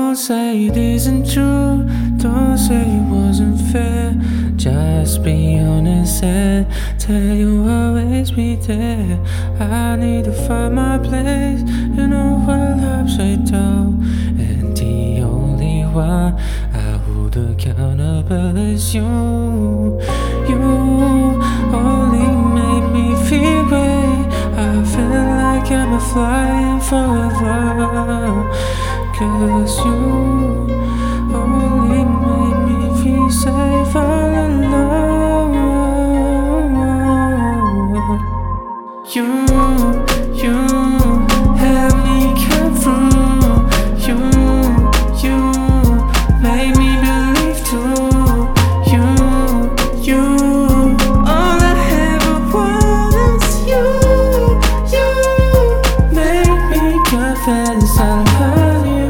Don't say it isn't true, don't say it wasn't fair. Just be honest and tell you I'll always be there. I need to find my place in a world upside down, and the only one I hold accountable is you. You only made me feel great. I feel like I'm flying forever, 'cause you only made me feel safe all alone. You helped me come through. You made me believe too. You all I ever want is you. You make me confess I love you.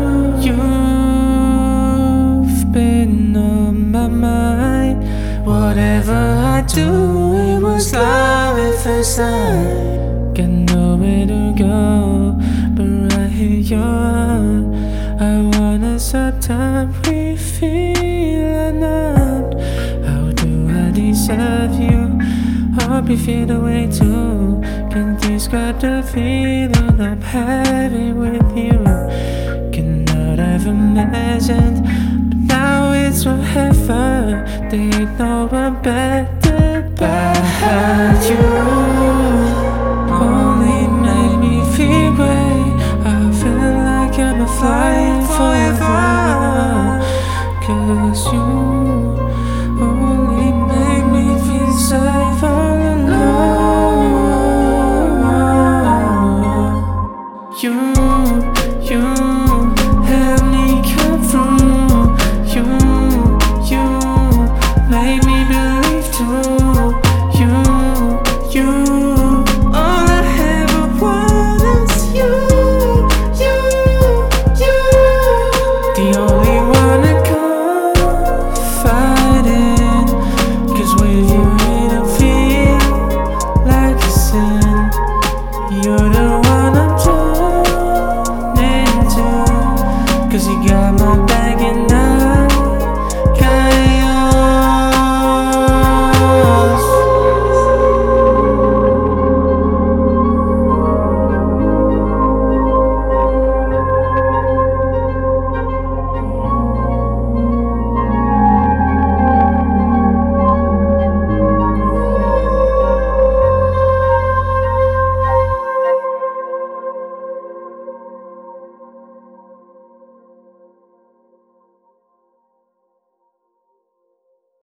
You've been on my mind. Whatever I do, it was love at first sight. Got nowhere to go, but right here you are. I wanna stop time we feel enough. How do I deserve you? Hope you feel the way too. Can describe the feeling I'm having with you. Cannot have imagined, but now it's forever. They know I'm better about you. Only made me feel great. I feel like I'm flying forever, 'cause you only made me feel safe all alone. You helped me come through. You made me believe too. You all I ever want is you. The only one I confide in, 'cause with you it don't feel like a sin. You're the one I'm turning to, 'cause you got my